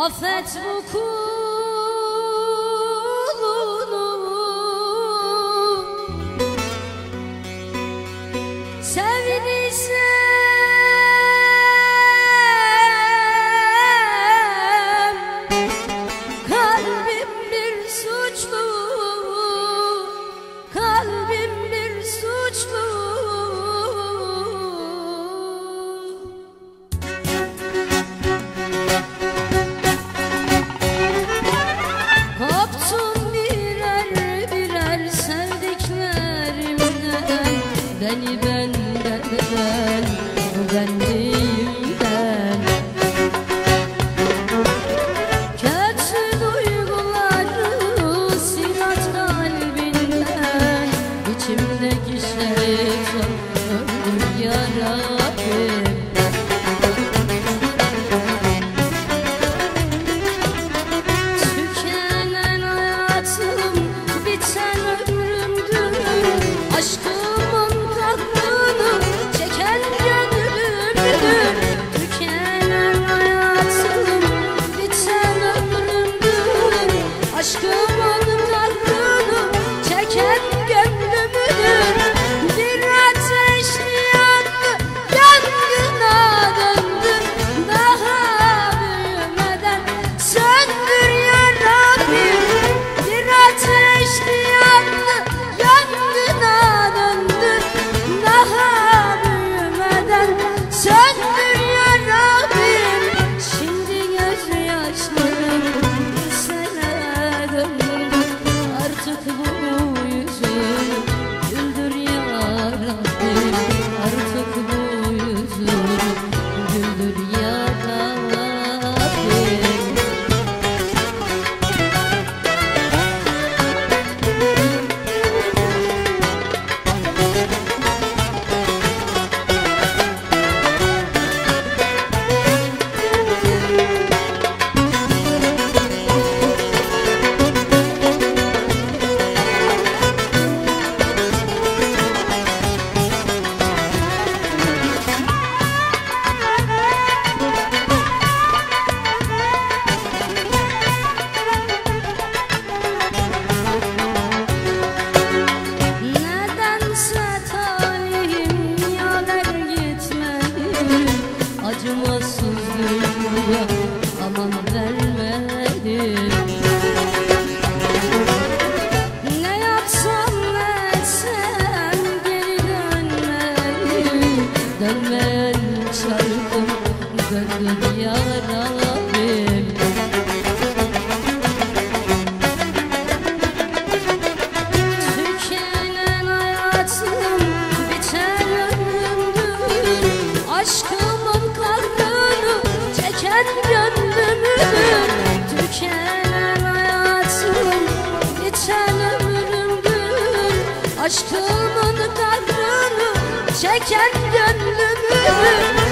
affet bu kulunu. Sevdiysem kalbim bir suçlu, kalbim bir suçlu. Koptum birer birer sevdiklerimden, beni benden, benliğimden. Kötü duyguları silat kalbinden, içimdeki şeytan öldür ya Rabbim. Tükenen hayatım, biten ömrümdür, aşkımın tatlını çeken gönlümdür. Tükenen hayatım, biten ömrümdür, aşkımın tatlını çeken gönlümdür. Bir ateşli yandı, yangına döndü, daha büyümeden söndür ya Rabbim. Bir ateşli yandı, yangına döndü, daha büyümeden söndür ya Rabbim. Şimdi gözyaşlarım bir sene döndü, artık bu yüzünü güldür ya Rabbim. Artık bu yüzünü güldür ya Rabbim. Nedense talihim yaver gitmedi, acımasız dünya aman vermedi. Ne yapsam ne etsem geri dönmedi, dönmeyen çarkım döndü ya Rabbim. Tükenen hayatım, biten ömrümdür, aşkımın kahrını çeken gönlümdür. Tükenen hayatım, biten ömrümdür, aşkımın kahrını çeken gönlümdür.